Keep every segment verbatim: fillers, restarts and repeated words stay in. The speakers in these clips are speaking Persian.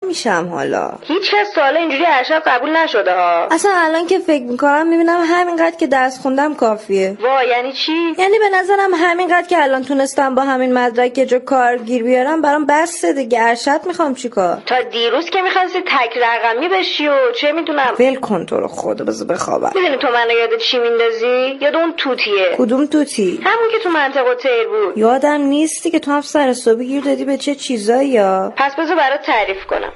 میشم حالا. هیچ کس سوال اینجوری ارشد قبول نشده ها. اصلا الان که فکر میکنم میبینم همینقدر که درس خوندم کافیه. وا یعنی چی؟ یعنی به نظرم همینقدر که الان تونستم با همین مدرک یه جا کار گیر بیارم برام بسه دیگه. ارشد میخوام چیکار؟ تا دیروز که میخواستی تک رقمی بشی و چه میدونم. ول کن تو رو خدا بذار بخوابم. میدونی تو منو یاد چی میندازی؟ یاد اون توتیه. کدوم توتی؟ همون که تو منطقه تیر بود. یادم نیستی که تو هم سر صبح گیر دادی به چه چیزایی یا؟ پس بذار برات تعریف کنم.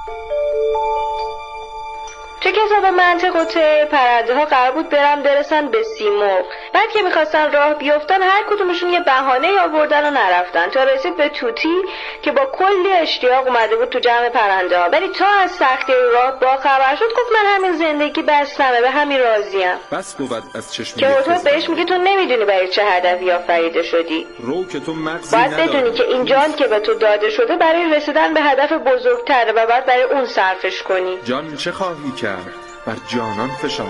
تو کتاب منطق و تیر پرنده ها قرار بود برن برسن به سیمرغ. بعد که میخواستن راه بیفتن هر کدومشون یه بهانه آوردن و نرفتن تا رسید به توتی که با کلی اشتیاق اومده بود تو جمع پرنده ها. ولی تا از سختی راه با خبر شد گفت من همین زندگی بستمه، به همین راضیم. بس بود از چشم که تو بهش میگه تو نمیدونی برای چه هدفی آفریده شدی. رو که تو مغزی باید بدونی که این جان که به تو داده شده برای رسیدن به هدف بزرگتره و باید برای اون صرفش کنی. جان چه خواهی کرد بر جانان فشان.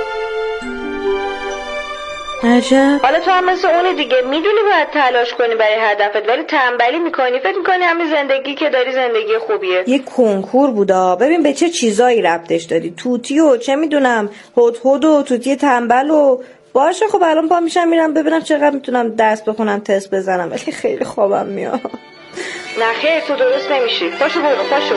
عجب. حالا تو هم مثل اونی دیگه، میدونی باید تلاش کنی برای هدفت ولی تنبلی میکنی، فکر میکنی همین زندگی که داری زندگی خوبیه. یه کنکور بودا، ببین به چه چیزایی ربطش دادی. توتی و چه میدونم هدهد و توتی تنبل و باشه. خب الان پا میشم میرم ببینم چقدر میتونم درس بخونم تست بزنم ولی خیلی خوابم میاد. نه خیر تو درست نمیشی. پاشو برو پاشو.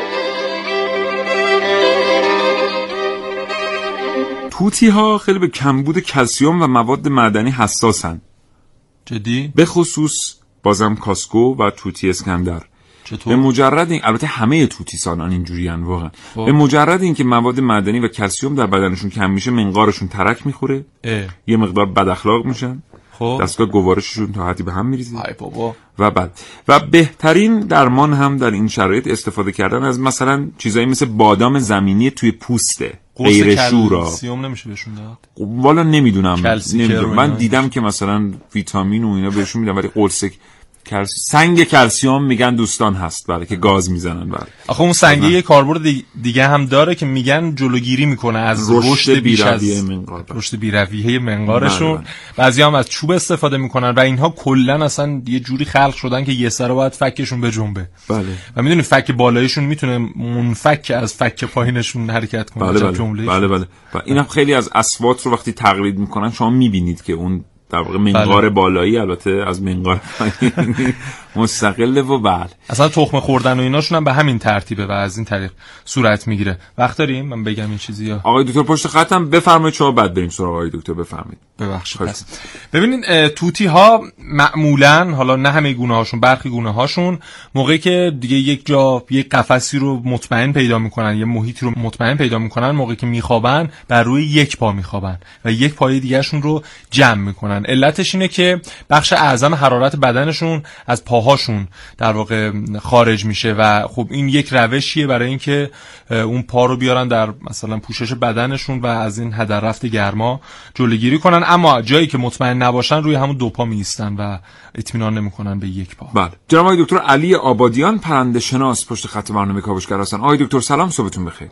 توتی ها خیلی به کمبود کلسیم و مواد معدنی حساسن. جدی؟ به خصوص بازم کاسکو و توتی اسکندر. چطور؟ به مجرد این، البته همه توتیسانان اینجوری ان واقعا. به مجرد این که مواد معدنی و کلسیم در بدنشون کم میشه منقارشون ترک میخوره. یه مقدار بد اخلاق میشن. خب دستگاه گوارششون تا حدی به هم میریزه. ای بابا. و بعد و بهترین درمان هم در این شرایط استفاده کردن از مثلا چیزایی مثل بادام زمینی توی پوسته. غیر شورا. کلسیم نمیشه بهشون داد؟ والا نمیدونم. نمیدونم. من دیدم اینا. که مثلا ویتامین و اینا بهشون میدن ولی قرص کلس... سنگ کلسیم میگن دوستان هست برای که گاز میزنن برای. آخه اون سنگه یه کاربرد دیگه هم داره که میگن جلوگیری میکنه از رشد بیش از منقار. رشد بی‌رویه منقارشون. بعضی هم از چوب استفاده میکنن و اینها کلا اصلا یه جوری خلق شدن که یه سره باید فکشون بجنبه. بله. و میدونی فک بالایشون میتونه منفک از فک پایینشون حرکت کنه. بله بله. بله بله. و اینا خیلی از اصوات رو وقتی تقلید میکنن شما میبینید که اون در واقع منقار بله. بالایی البته از منقار مستقله و بله اصلا تخم خوردن و ایناشون هم به همین ترتیبه و از این طریق صورت میگیره. وقت داریم من بگم این چیزی یا آقای دکتر پشت خطم بفرمایید شما بعد بریم سراغ آقای دکتر. بفرمایید. ببخشید. پس ببینین توتی ها معمولا حالا نه همه گونه هاشون برخی گونه هاشون موقعی که دیگه یک جا یک قفسی رو مطمئن پیدا میکنن یه محیطی رو مطمئن پیدا میکنن موقعی که میخوابن بر روی یک پا میخوابن و یک پای دیگه‌شون رو جمع میکنن. علتش اینه که بخش اعظم حرارت بدنشون از پاهاشون در واقع خارج میشه و خب این یک روشیه برای اینکه اون پا رو بیارن در مثلا پوشش بدنشون و از این هدر رفت گرما جلوگیری کنن. اما جایی که مطمئن نباشن روی همون دو پا میایستن و اطمینان نمیکنن به یک پا. بله. جناب آقای دکتر علی آبادیان پرنده شناس پشت خط برنامه کاوشگر هستن. آقای دکتر سلام، صبحتون بخیر.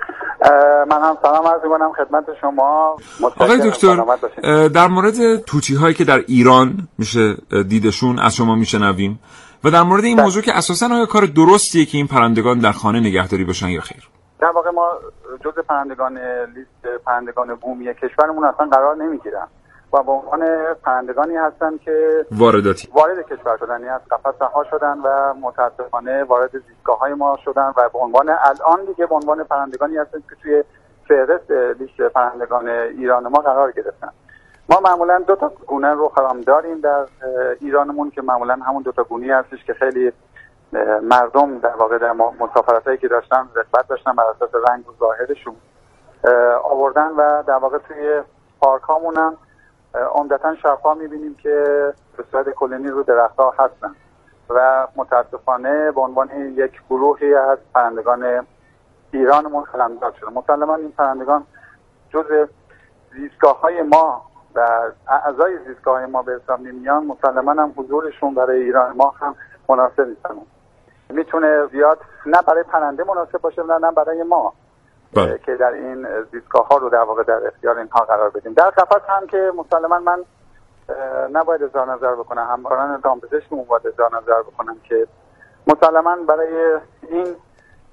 من هم سلام عرض می‌کنم خدمت شما. آقای دکتر در مورد توتی هایی که در ایران میشه دیدشون از شما میشنویم و در مورد این موضوع که اساساً آیا کار درستیه که این پرندگان در خانه نگهداری بشن یا خیر؟ در واقع ما جزء پرندگان لیست پرندگان بومی کشورمون اصلا قرار نمیگیرن و به عنوان پرندگانی هستن که وارداتی وارد کشور شدن، یعنی از قفس رها شدن و متاسفانه وارد زیستگاه‌های ما شدن و به عنوان الان دیگه به عنوان پرندگانی هستن که توی فهرست لیست پرندگان ایران ما قرار گرفتن. ما معمولا دو تا گونه رو هم داریم در ایرانمون که معمولا همون دو تا گونه هستش که خیلی مردم در واقع در مسافرتایی که داشتن رغبت داشتن بر اساس رنگ و ظاهرشون آوردن و در واقع توی پارک هامون هم عمدتاً شب‌ها می‌بینیم که به صورت کلونی رو درخت‌ها هستن و متاسفانه به عنوان یک گروهی از پرندگان ایرانمون قلمداد شده. مسلماً این پرندگان جزء زیستگاه‌های ما و اعضای زیستگاه‌های ما به حساب نمیان. مسلماً هم حضورشون برای ایران ما هم مناسب نیستن. میتونه زیاد نه برای پرنده مناسب باشه نه نه برای ما بله. که در این زیستگاه‌ها رو در واقع در اختیار اینها قرار بدیم. در قفس هم که مسلماً من نباید اظهار نظر بکنم، همکاران دامپزشکمون باید اظهار نظر بکنم که مسلماً برای این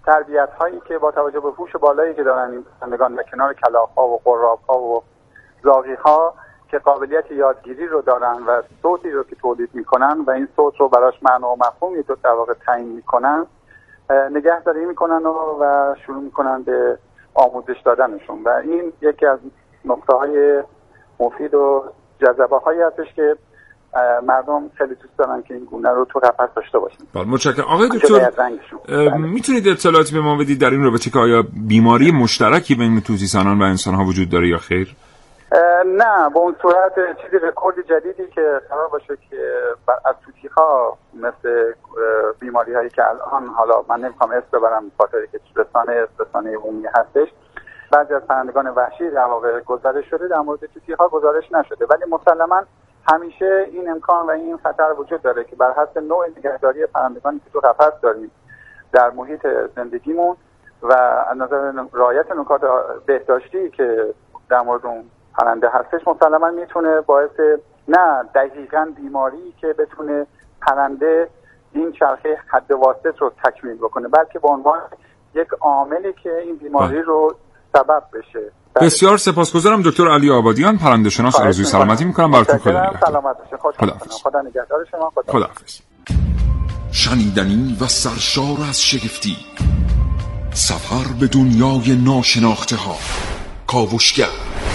تربیت هایی که با توجه به هوش بالایی که دارن این پرندگان و کنار کلاغ ها و قراب ها و زاغی ها که قابلیت یادگیری رو دارن و صوتی رو که تولید میکنن و این صوت رو براش معنا و مفهومی رو در واقع تعیین میکنن نگهداری میکنن و, و شروع میکنن به آموزش دادنشون و این یکی از نقطه های مفید و جذابه هایی هستش که مردم خیلی دوست دارن که این گونه رو تو قفس داشته باشن. بله متشکرم. آقای دکتر میتونید اطلاعاتی به ما بدید در این رابطه که آیا بیماری مشترکی بین طوطیسانان و انسان‌ها وجود داره یا خیر؟ نه، به اون صورت چیزی رکورد جدیدی که قرار باشه که از طوطی‌ها مثل بیماری هایی که الان حالا من نمیخوام اسم ببرم خاطری که رسانه رسانه عمومی هستش بعضی از پرندگان وحشی در واقع گزارش شده، در مورد طوطی‌ها گزارش نشده، ولی مسلماً همیشه این امکان و این خطر وجود داره که بر حسب نوع نگهداری پرندگانی که تو قفس داریم در محیط زندگیمون و از نظر رعایت نکات بهداشتی که در مورد اون پرنده هستش مسلماً میتونه باعث نه دقیقاً بیماری که بتونه پرنده این چرخه حد واسط رو تکمیل بکنه، بلکه به عنوان یک عاملی که این بیماری رو سبب بشه. بسیار سپاسگزارم دکتر علی آبادیان، پرنده شناس. آرزوی سلامتی میکنم براتون. خدا نگهدار. سلامت باشید. خدا نگهدار شما. خداحافظ. شنیدنی و سرشار از شگفتی، سفر به دنیای ناشناخته ها. کاوشگر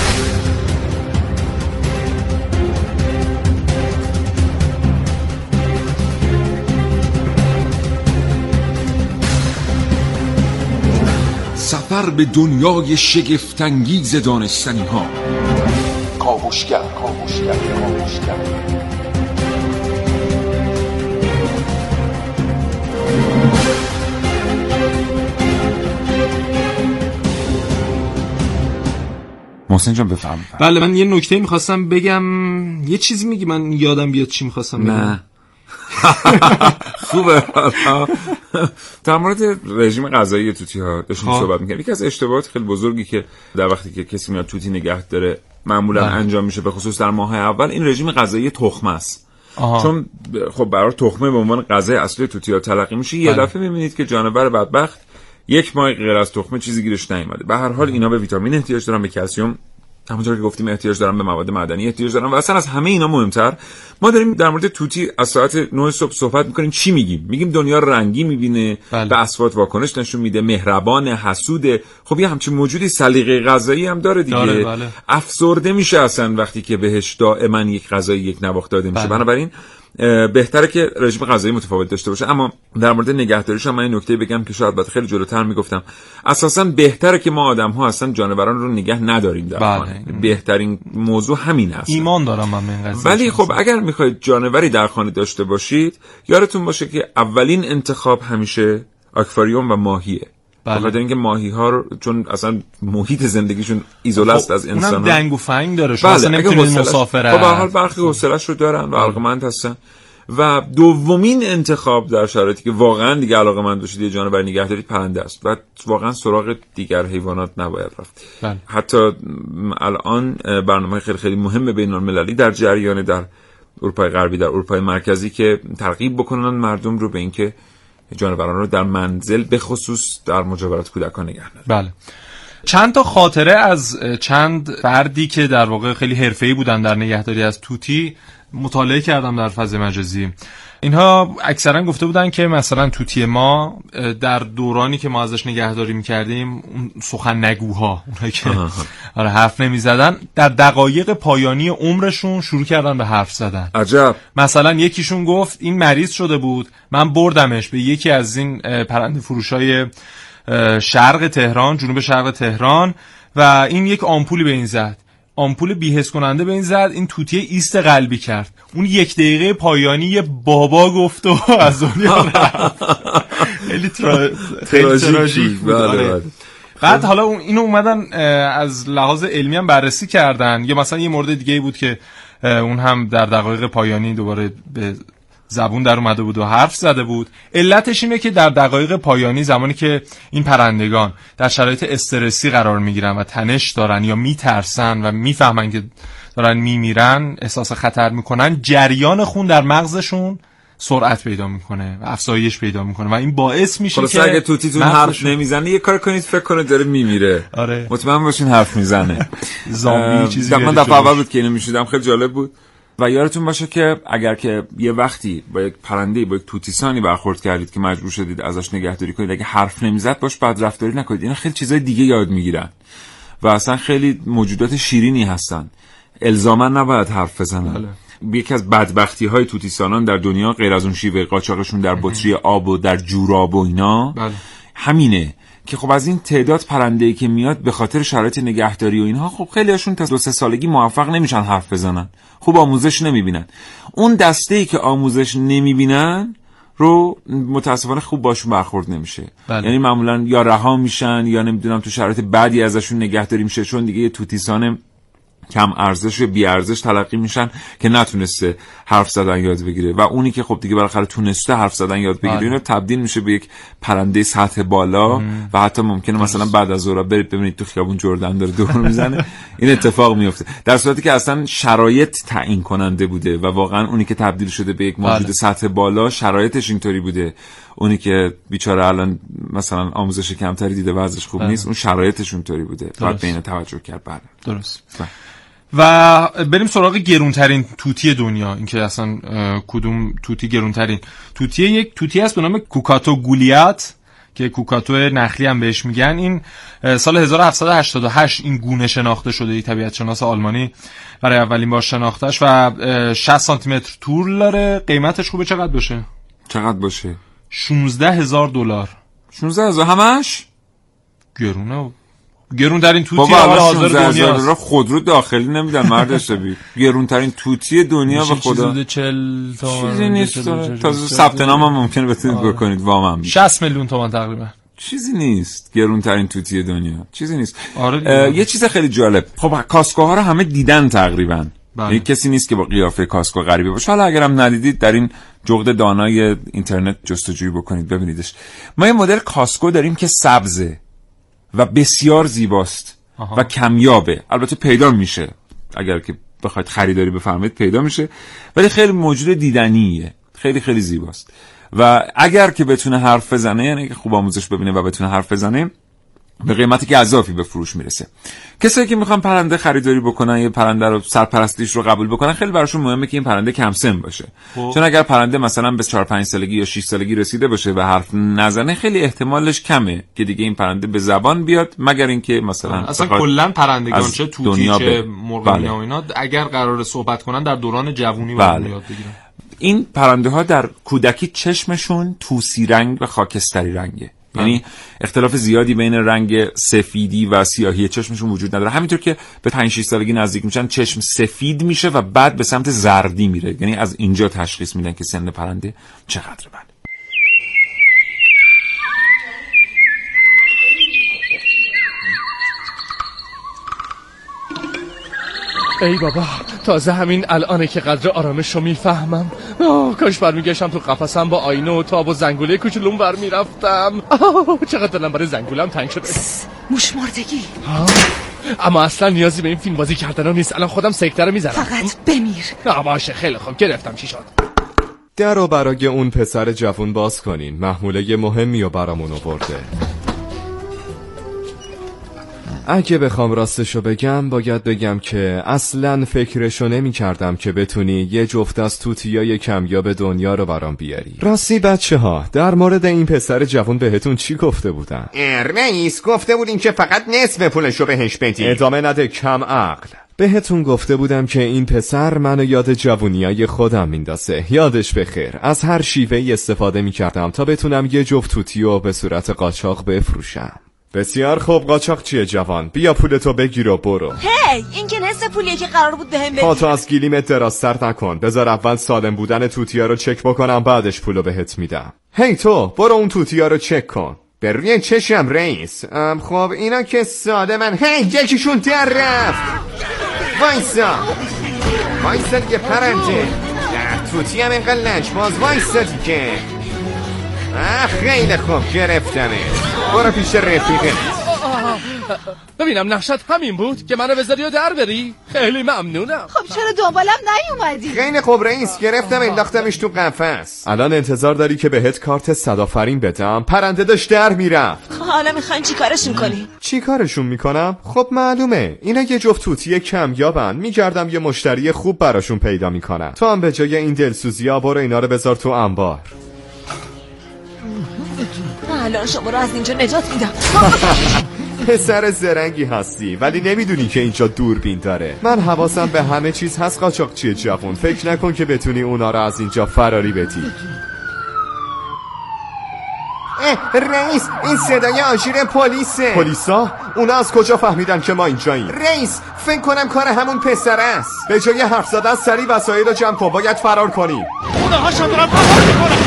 سفر به دنیای شگفت‌انگیز دانستنی ها. کاوشگر کاوشگر کاوشگر محسن جان بفهم. بله من یه نکته میخواستم بگم. یه چیزی میگی من یادم بیاد چی میخواستم بگم. نه خوبه. در مورد رژیم غذایی طوطی‌ها داشتیم صحبت می‌کردیم. یکی از اشتباهات خیلی بزرگی که در وقتی که کسی میاد طوطی نگه داره معمولا انجام میشه، به خصوص در ماه‌های اول، این رژیم غذایی تخمه است. آها. چون خب برای تخمه به عنوان غذای اصلی طوطی‌ها تلقی میشه، یه دفعه می‌بینید که جانور بدبخت یک ماه غیر از تخمه چیزی گیرش نیومده. به هر حال اینا به ویتامین احتیاج دارن، به کلسیم همونطور که گفتیم احتیاج دارن، به مواد معدنی احتیاج دارن و اصلا از همه اینا مهمتر ما داریم در مورد طوطی از ساعت نه صبح صحبت میکنیم. چی میگیم؟ میگیم دنیا رنگی میبینه، بله. به اصوات واکنش نشون میده، مهربان، حسوده. خب یه همچین موجودی سلیقه غذایی هم داره دیگه، داره، بله. افسرده میشه اصلا وقتی که بهش دائما یک غذایی یک نواخت داده میشه، بله. بنابراین بهتره که رژیم غذایی متفاوت داشته باشه. اما در مورد نگهداریش هم من این نکته بگم که شاید بعد خیلی جلوتر میگفتم، اساسا بهتره که ما آدم‌ها اصلا جانوران رو نگه نداریم در خانه. بهترین موضوع همین است. ایمان دارم من به این قضیه. ولی خب اگر میخواید جانوری در خانه داشته باشید، یادتون باشه که اولین انتخاب همیشه آکواریوم و ماهیه. بخاطر بله. اینکه ماهی‌ها رو چون اصلا محیط زندگیشون ایزوله است از انسان‌ها. اونم دنگ و فنگ داره، شما اصلا نمی‌تونید مسافرت. خب به هر حال برخی حوصله‌اش رو دارن و علاقه‌مند هستن. و دومین انتخاب در شرایطی که واقعا دیگه علاقه‌مند باشید یه جانور نگه دارید، پرنده است. و واقعا سراغ دیگر حیوانات نباید رفت. بله. حتی الان برنامه‌های خیلی خیلی مهم بین‌المللی در جریان در اروپای غربی، در اروپای مرکزی که ترغیب بکنن مردم رو به اینکه جانوران رو در منزل به خصوص در مجاورت کودکان نگه دارن. بله. چند تا خاطره از چند فردی که در واقع خیلی حرفه‌ای بودن در نگهداری از طوطی مطالعه کردم در فضای مجازی. اینها اکثرا گفته بودن که مثلا طوطی ما در دورانی که ما ازش نگهداری می‌کردیم، اون سخن نگوها، اونایی که آره حرف نمی‌زدن، در دقایق پایانی عمرشون شروع کردن به حرف زدن. عجب. مثلا یکیشون گفت این مریض شده بود، من بردمش به یکی از این پرنده فروشای شرق تهران، جنوب شرق تهران، و این یک آمپولی به این زد، آمپول بی‌حس کننده به این زد، این طوطی ایست قلبی کرد. اون یک دقیقه پایانی یه بابا گفت و از دنیا رفت. خیلی تراژیک بود. بعد حالا اینو اومدن از لحاظ علمی هم بررسی کردن. یا مثلا یه مورد دیگه بود که اون هم در دقایق پایانی دوباره به زبون در اومده بود و حرف زده بود. علتش اینه که در دقایق پایانی، زمانی که این پرندگان در شرایط استرسی قرار میگیرن و تنش دارن یا میترسن و میفهمن که دارن میمیرن، احساس خطر میکنن، جریان خون در مغزشون سرعت پیدا میکنه و افزایش پیدا میکنه و این باعث میشه که اگه توتیتون حرف نمیزنه یه کار کنید فکر کنه داره میمیره. آره. مطمئن باشین حرف میزنه. زامبی چیزی. من دفعه اول بود که اینو میشیدم، خیلی جالب بود. و یادتون باشه که اگر که یه وقتی با یک پرنده با یک توتیسانی برخورد کردید که مجبور شدید ازش نگهداری کنید، اگه حرف نمیزد باش بدرفتاری نکنید. اینا خیلی چیزای دیگه یاد میگیرن و اصلا خیلی موجودات شیرینی هستن، الزاما نباید حرف بزنن. بله. یکی از بدبختی های توتیسانان در دنیا غیر از اون شیوه قاچاقشون در بطری آب و در جوراب و اینا بله. همینه که خب از این تعداد پرنده‌ای که میاد به خاطر شرایط نگهداری و اینها خب خیلی هاشون تا دو سه سالگی موفق نمیشن حرف بزنن، خوب آموزش نمیبینن. اون دسته‌ای که آموزش نمیبینن رو متاسفانه خوب باشون برخورد نمیشه. بله. یعنی معمولا یا رها میشن یا نمیدونم تو شرایط بعدی ازشون نگهداری میشه، چون دیگه یه توتیسان کم ارزش و بی ارزش تلقی میشن که نتونسته حرف زدن یاد بگیره و اونی که خب دیگه بالاخره تونسته حرف زدن یاد بگیره اینو تبدیل میشه به یک پرنده سطح بالا مم. و حتی ممکنه مثلا بعد از ظهر برید ببینید تو خیابون جردن داره دور میزنه. این اتفاق میفته در صورتی که اصلا شرایط تعیین کننده بوده و واقعا اونی که تبدیل شده به یک موجود بله. سطح بالا شرایطش اینطوری بوده. اونی که بیچاره الان مثلا آموزش کمتری دیده و ازش خوب بله. نیست، اون شرایطش اونطوری بوده. باید به این توجه کرد. بله درست. بله. و بریم سراغ گرونترین توتی دنیا. اینکه اصلا کدوم توتی گرونترین توتی، یک توتی هست به نام کوکاتو گولیات که کوکاتو نخلی هم بهش میگن. این سال هزار و هفتصد و هشتاد و هشت این گونه شناخته شده. یک طبیعت شناس آلمانی برای اولین بار شناختش و شصت سانتی متر طول داره. قیمتش خوبه چقدر باشه؟ چقدر باشه؟ شانزده هزار دلار. شانزده هزار همش؟ گرونه. گرون ترین توتی حاضر دنیا. خودرو داخلی نمیدن مرد حسابی. گرون ترین توتی دنیا به خدا. چیزی چهل تومن. چیزی نیست. تا ثبت نام هم ممکنه بتونید بکنید وام هم. شصت میلیون تومان تقریبا. چیزی نیست. گرون ترین توتی دنیا. چیزی نیست. آره یه چیز خیلی جالب. خب کاسکوها رو همه دیدن تقریبا. یعنی کسی نیست که با قیافه کاسکو غریبه باشه. حالا اگرم ندیدید در این جغد دانای اینترنت جستجوی بکنید ببینیدش. ما یه مدل کاسکو داریم که سبزه و بسیار زیباست آها. و کمیابه. البته پیدا میشه، اگر که بخواید خریداری بفرمایید پیدا میشه، ولی خیلی موجود دیدنیه، خیلی خیلی زیباست و اگر که بتونه حرف بزنه، یعنی که خوب آموزش ببینه و بتونه حرف بزنه، به قیمتی که اضافی به فروش میرسه. کسایی که میخوان پرنده خریداری بکنن، یه پرنده رو سرپرستیش رو قبول بکنن، خیلی براشون مهمه که این پرنده کم سن باشه. خوب. چون اگر پرنده مثلا به چهار پنج سالگی یا شش سالگی رسیده باشه و حرف نزنه، خیلی احتمالش کمه که دیگه این پرنده به زبان بیاد، مگر اینکه مثلا اصلا کلا پرندگان چه توتی چه مرغانی و اینا اگر قرار صحبت کنن در دوران جوونی باید یاد بگیرن. این پرنده ها در کودکی چشمشون توسی رنگ و خاکستری رنگه. یعنی اختلاف زیادی بین رنگ سفیدی و سیاهی چشمشون وجود نداره. همینطور که به پنج شش سالگی نزدیک میشن چشم سفید میشه و بعد به سمت زردی میره. یعنی از اینجا تشخیص میدن که سن پرنده چقدره. بعد ای بابا، تازه همین الانه که قدر آرامش رو میفهمم. آه کاش برمیگشتم تو قفسم با آینه و تاب و زنگوله کوچولوم برمیرفتم. چقدر دلم برای زنگولم تنگ شده. موش مردگی. اما اصلا نیازی به این فیلم بازی کردن نیست. الان خودم سکته رو میزنم. فقط بمیر. نه باشه خیلی خوب، گرفتم. چی شد؟ در رو برای اون پسر جوون باز کنین. محموله مهمی رو برامون آورده. اگه بخوام راستشو بگم، باید بگم که اصلاً فکرشو نمی کردم که بتونی یه جفت از توتیای کمیاب دنیا رو برام بیاری. راستی بچه ها، در مورد این پسر جوان بهتون چی گفته بودن؟ رئیس گفته بودین که فقط نصف پولشو بهش بدی. ادامه نده کم عقل. بهتون گفته بودم که این پسر منو یاد جوونیای خودم میندازه. یادش بخیر، از هر شیوهی استفاده میکردم تا بتونم یه جفت توتیو به صورت قاچاق بفروشم. بسیار خوب، قاچاق چیه جوان؟ بیا پولتو بگیر و برو. هی این که نصف پولیه که قرار بود بهم بدی. پاتو از گلیمت دراستر نکن. بذار اول سالم بودن توتیا رو چک بکنم، بعدش پولو بهت میدم. هی تو برو اون توتیا رو چک کن. بر روی چشم رئیس. خب اینا که ساده من. هی یکیشون در رفت. وایسا وایسا دیگه پرنده. در توتی هم اینقدر لجباز وایسا دیگه. آه خیلی خوب گرفتمه. برو پیش رفیقه. ببینم نقشت همین بود که منو بذاری و در بری؟ خیلی ممنونم. خب چرا دنبالم نیومدی؟ خیلی خوب رئیس، گرفتم انداختمش تو قفس. الان انتظار داری که بهت کارت صدآفرین بدم؟ پرنده داشت در میرفت. حالا میخواین چی کارشون کنی؟ چی کارشون میکنم؟ خب معلومه اینا یه جفت توتی کمیابن، میگردم یه مشتری خوب براشون پیدا میکنم. تو هم به جای این دلسوزی‌ها برو اینا رو بذار تو انبار. الان شما رو از اینجا نجات میدم. پسر زرنگی هستی ولی نمیدونی که اینجا دوربین داره. من حواسم به همه چیز هست قاچاقچی جوون. فکر نکن که بتونی اونا رو از اینجا فراری بدی. اه رئیس، این صدای آژیر پلیسه. پلیسا؟ اونا از کجا فهمیدن که ما اینجاییم؟ رئیس، فکر کنم کار همون پسر است. به جای حرف زدن سریع وسایل رو جمع کن، باید فرار کنیم. اونا هاشون دارن فرار میکنن.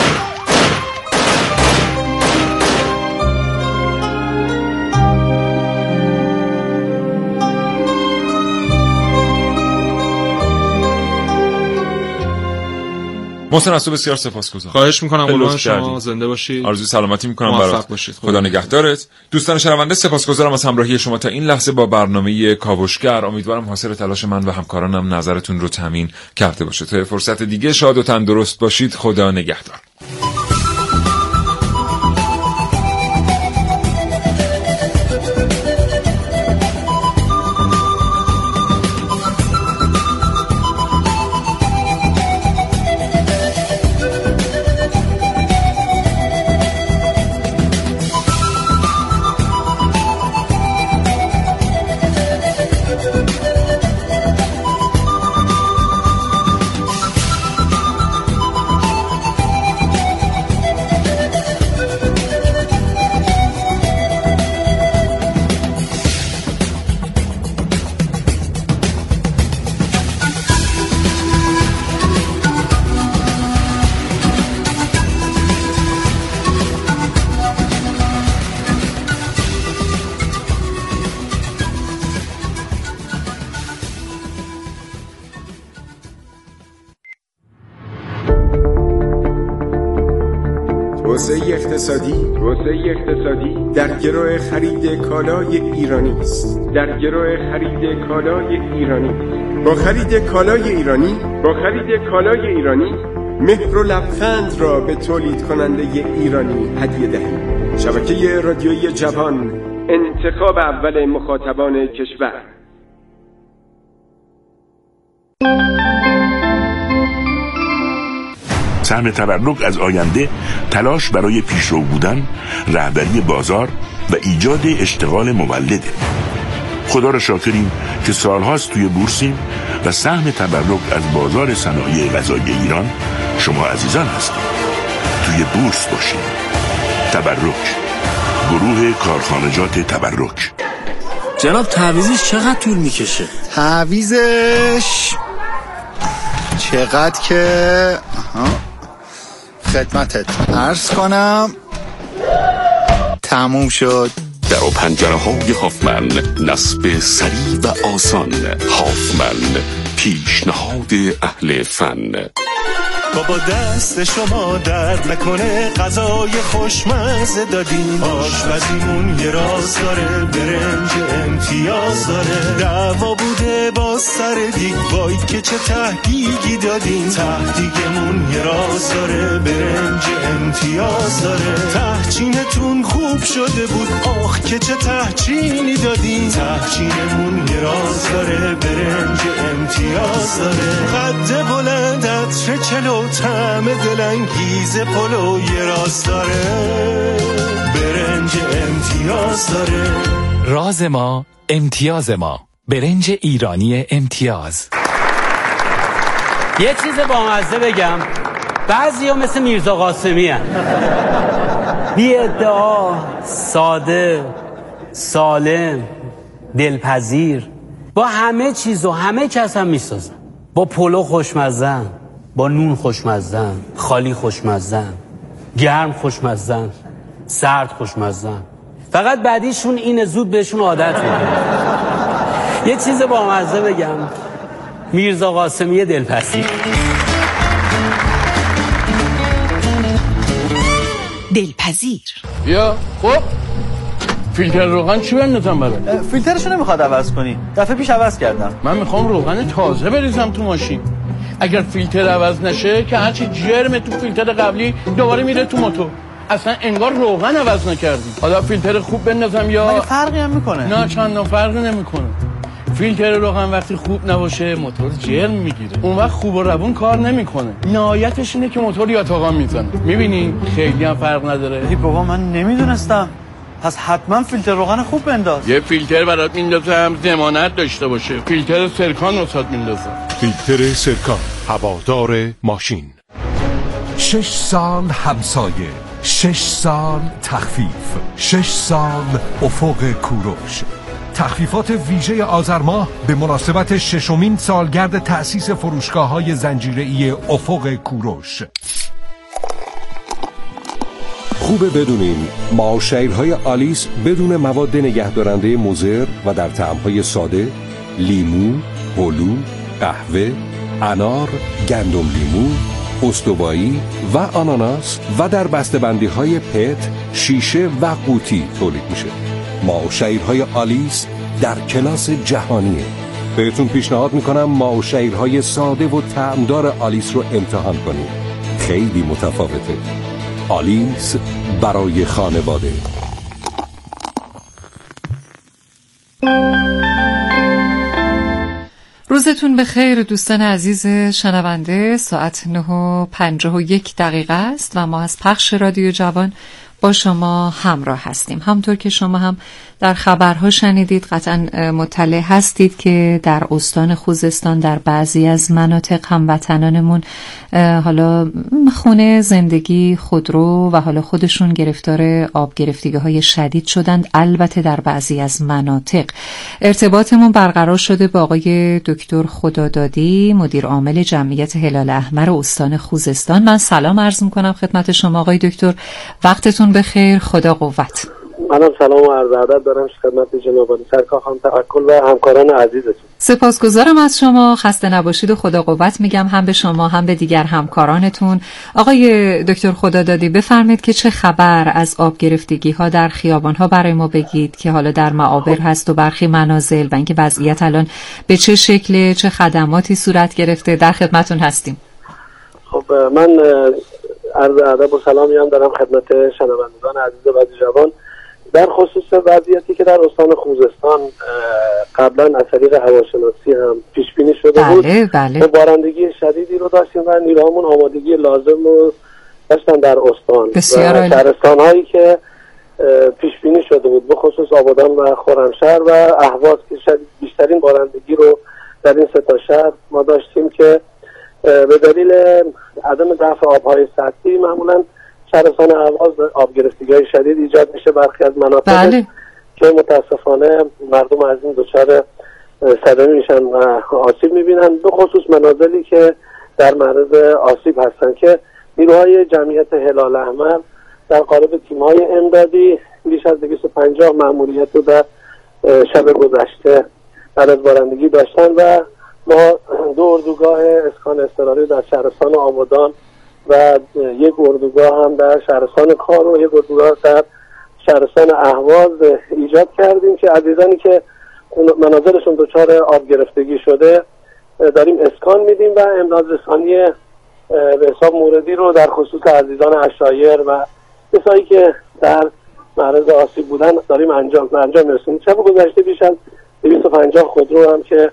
محسن از تو بسیار سپاسگزارم. خواهش میکنم قربان شما، زنده باشید. آرزوی سلامتی میکنم برات. باشید. خدا نگهدارت. دوستان شنونده سپاسگزارم از همراهی شما تا این لحظه با برنامه کاوشگر. امیدوارم حاصل تلاش من و همکارانم نظرتون رو تامین کرده باشه. تا فرصت دیگه شاد و تندرست باشید. خدا نگهدار. توسعه اقتصادی توسعه اقتصادی در گرو خرید کالای ایرانی است. در گرو خرید کالای ایرانی با خرید کالای ایرانی با خرید کالای ایرانی مهر و لبخند را به تولید کننده ایرانی هدیه دهید. شبکه رادیویی جوان، انتخاب اول مخاطبان کشور. سهم تبرک از آینده تلاش برای پیشرو بودن، رهبری بازار و ایجاد اشتغال مولده. خدا را شاکریم که سالهاست توی بورسیم و سهم تبرک از بازار صنایع غذایی ایران شما عزیزان هستید. توی بورس باشید. تبرک، گروه کارخانجات تبرک. جناب تعویضش چقدر طول میکشه؟ تعویضش چقدر که آها. خدمتت عرض کنم تموم شد. در و پنجره های هافمن، نصب سریع و آسان. هافمن، پیشنهاد اهل فن. بابا دست شما درد نکنه، غذای خوشمزه دادیم، آشپزیمون یه راز داره، برنج امتیاز داره، دعوا بوده با سر دیگ، وای که چه تهدیگی دادیم، تهدیگمون یه راز داره، برنج امتیاز داره، تهچینتون خوب شده بود، آخ که چه تهچینی دادیم، تهچینمون یه راز داره، برنج امتیاز داره، قد بلند عطر چلو، طعم دلانگیز پلو یه راز داره، برنج امتیاز داره. راز ما امتیاز ما، برنج ایرانی امتیاز. یه چیز بامزه بگم، بعضی ها مثل میرزا قاسمی هن. بی ادعا، ساده، سالم، دلپذیر، با همه چیز و همه کس هم میسازن. با پلو خوشمزن، با نون خوشمزن، خالی خوشمزن، گرم خوشمزن، سرد خوشمزن. فقط بعدیشون اینه زود بهشون عادت میکنه. یه چیز بامزه بگم، میرزا قاسمی دلپذیر. دلپذیر. بیا خب فیلتر روغن چی بندازم برات؟ فیلترشو نمیخواد عوض کنی. دفعه پیش عوض کردم. من میخوام روغن تازه بریزم تو ماشین. اگر فیلتر عوض نشه که هرچی جرم تو فیلتر قبلی دوباره میره تو موتور. اصلا انگار روغن عوض نکردی. حالا فیلتر خوب بندازم یا مگه فرقی هم میکنه؟ نه چندان فرقی نمیکنه. فیلتر روغن وقتی خوب نباشه موتور جرم میگیره. اون وقت خوب و روون کار نمیکنه. نهایتش اینه که موتور یاتاقان میزنه. میبینی خیلی هم فرق نداره. ای بابا من نمیدونستم. پس حتما فیلتر روغن خوب بنداز. یه فیلتر برات میندازم ضمانت داشته باشه. فیلتر سرکان واسات میندازم. فیلتر سرکان، هوادار ماشین. شش سال همسایه، شش سال تخفیف، شش سال افق کوروش. تخفیفات ویژه آذر ماه به مناسبت ششمین سالگرد تأسیس فروشگاه‌های زنجیره‌ای افق کوروش. خوبه بدونین معاشرهای آلیس بدون مواد نگهدارنده مضر و در طعم‌های ساده، لیمو، هلو، قهوه، انار، گندم لیمو، استوایی و آناناس و در بسته‌بندی‌های پت، شیشه و قوطی تولید میشه. معاشرهای آلیس در کلاس جهانیه. بهتون پیشنهاد میکنم معاشرهای ساده و طعمدار آلیس رو امتحان کنید. خیلی متفاوته. آلیس برای خانواده. روزتون بخیر دوستان عزیز شنونده. ساعت نه و پنجاه و یک دقیقه است و ما از پخش رادیو جوان با شما همراه هستیم. همطور که شما هم در خبرها شنیدید، قطعا مطلع هستید که در استان خوزستان در بعضی از مناطق هموطنانمون حالا خونه، زندگی، خودرو و حالا خودشون گرفتار آب گرفتگی های شدید شدند. البته در بعضی از مناطق ارتباطمون برقرار شده با آقای دکتر خدادادی، مدیر عامل جمعیت هلال احمر استان خوزستان. من سلام عرض میکنم خدمت شما آقای دکتر، وقتتون بخیر، خدا قوت. منم سلام و عرض ادب دارم خدمت جناب سرکار خانم توکل و همکاران عزیزتون. سپاسگزارم از شما، خسته نباشید و خدا قوت میگم هم به شما هم به دیگر همکارانتون. آقای دکتر خدادادی بفرمایید که چه خبر از آب گرفتگی ها در خیابان ها برای ما بگید که حالا در معابر هست و برخی منازل و اینکه وضعیت الان به چه شکل، چه خدماتی صورت گرفته. در خدمتون هستیم. خب من عرض ادب و سلامی هم دارم خدمت شنوندگان عزیز و جوان. در خصوص وضعیتی که در استان خوزستان قبلا از طریق هواشناسی هم پیش بینی شده بله، بود، بله. بارندگی شدیدی رو داشتیم و نیروهامون آمادگی لازم رو داشتن در استان و شهرستان هایی که پیش بینی شده بود، به خصوص آبادان و خرمشهر و اهواز که شدید بیشترین بارندگی رو در این سه تا شهر ما داشتیم که به دلیل عدم دفع آبهای سطحی معمولا شهرستان اهواز آب گرفتگی‌های شدید ایجاد میشه. برخی از مناطق بله. که متاسفانه مردم از این دچار صدمه میشن و آسیب میبینن، به خصوص منازلی که در معرض آسیب هستن که نیروهای جمعیت هلال احمر در قالب تیم‌های امدادی بیش از دویست و پنجاه مأموریت رو در شب گذشته بعد از بارندگی داشتن و ما دو اردوگاه اسکان اضطراری در شهرستان آبادان و یک اردوگاه هم در شهرستان کار و یک اردوگاه در شهرستان اهواز ایجاد کردیم که عزیزانی که منازلشون دچار آب گرفتگی شده داریم اسکان میدیم و امداد رسانی به حساب موردی رو در خصوص عزیزان عشایر و کسایی که در معرض آسیب بودن داریم انجام انجام می‌رسونیم. شب گذشته بیش از دویست و پنجاه خودرو هم که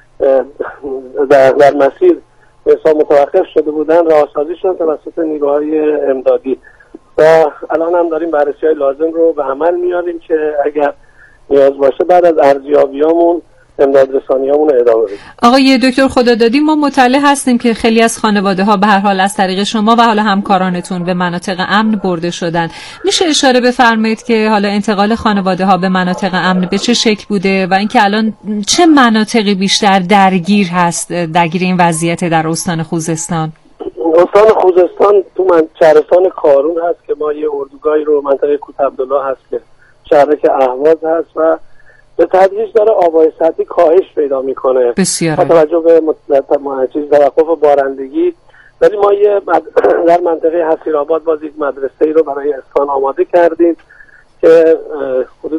در, در مسیر به حساب متوقف شده بودن رهاسازی شدن توسط نیروهای امدادی و الان هم داریم بررسی‌های لازم رو به عمل میاریم که اگر نیاز باشه بعد از ارزیابیامون امداد رسانیامون رو ادامه بدیم. آقای دکتر خدادادی، ما مطلع هستیم که خیلی از خانواده ها به هر حال از طریق شما و حالا همکارانتون به مناطق امن برده شدن. میشه اشاره بفرمایید که حالا انتقال خانواده ها به مناطق امن به چه شکل بوده و اینکه الان چه مناطقی بیشتر درگیر هست درگیر این وضعیت در استان خوزستان؟ استان خوزستان تو من شهرستان کارون هست که ما یه اردوگاهی رو منطقه کوت عبدالله هست که شهرک اهواز هست و به تدریج داره آبای سطحی کاهش پیدا میکنه بسیار با توجه به چیز توقف بارندگی. ولی ما یه در منطقه حسیرآباد باز یک مدرسه ای رو برای اسکان آماده کردیم که حدود سی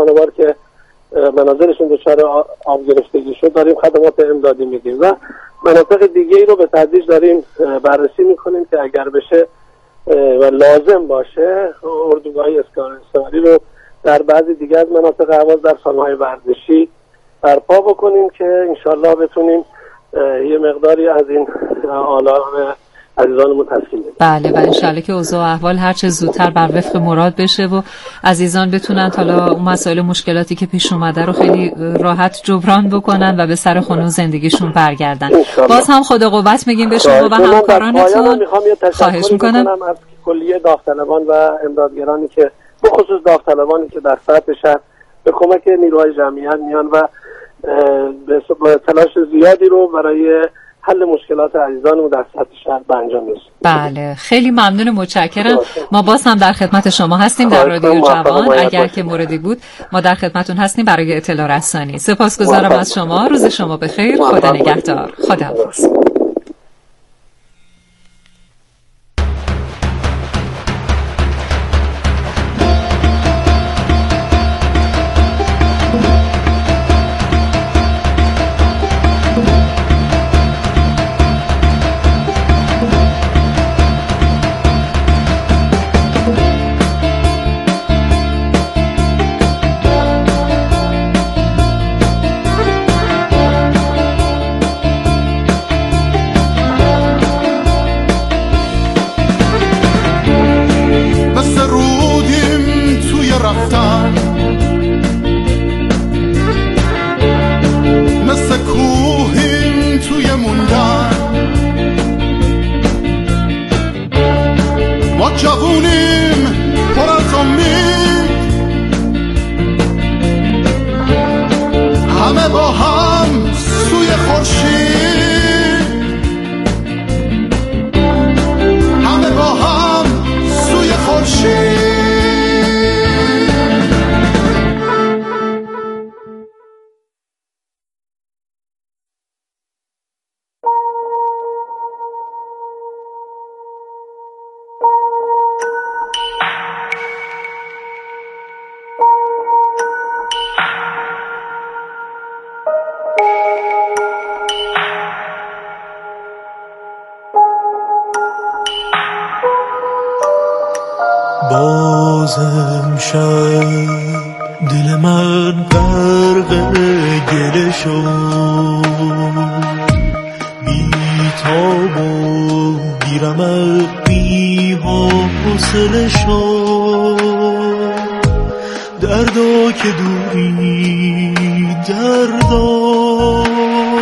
خانوار که منازلشون دچار آب گرفتگی شد داریم خدمات امدادی میدیم و مناطق دیگه ای رو به تدریج داریم بررسی میکنیم که اگر بشه و لازم باشه اردوگاهی اسکان رو در بعضی دیگه از مناطق اهواز در سالن‌های ورزشی برپا بکنیم که انشالله بتونیم یه مقداری از این آلام عزیزانمون تسکین بدیم. بله و انشالله که اوضاع و احوال هر چه زودتر بر وفق مراد بشه و عزیزان بتونن حالا اون مسائل مشکلاتی که پیش اومده رو خیلی راحت جبران بکنن و به سر خونه و زندگیشون برگردن. باز هم خدا قوت میگیم به شما و همکارانتون. خواهش میکنم از کلیه داوطلبان و امدادگرانی که به خصوص داوطلبانی که در سطح شهر به کمک نیروهای جمعیت میان و به تلاش زیادی رو برای حل مشکلات عزیزانمون در سطح شهر به انجام میرسیم. بله خیلی ممنون، متشکرم. ما باز هم در خدمت شما هستیم در رادیو جوان. اگر که موردی بود ما در خدمتتون هستیم برای اطلاع رسانی. سپاسگزارم از شما. روز شما بخیر. خدا نگهدار. خداحافظ. بازم شب دل من غرق گله شد، بی تاب و بی رمق بی حوصله شد. دردا که دوری دردا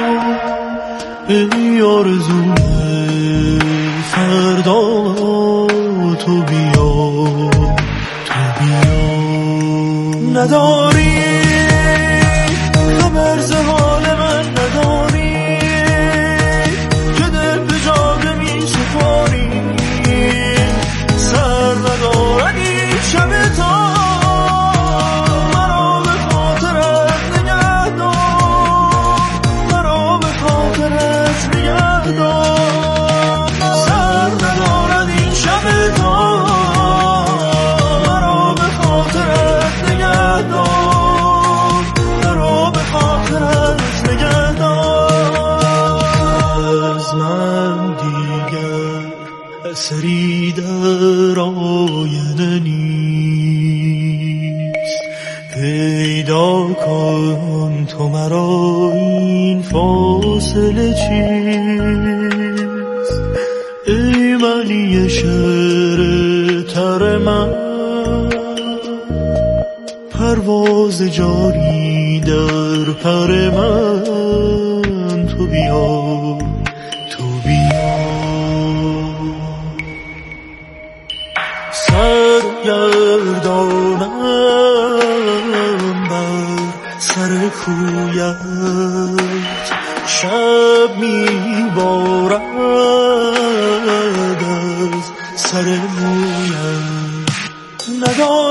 ای آرزوی فردا تو بیا تو بیا. نداری خبر ز حال من نداری که دل به جاده می سپاری. سر ندارد این شب تا مرا به خاطرت نگه دار، مرا به خاطرت نگه دار. سر ندارد این شب تا مرا به خاطرت نگه دار، مرا به خاطرت نگه دار. از من دیگر اثری در آینه نیست، پیدا کن تو مرا این فاصله چیست. ای منی شعر تر من، پرواز جاری در پر من. تو بیا تو بیا. سرگردانم بر سر کویت، شب میبارد از سر مویت. ندارم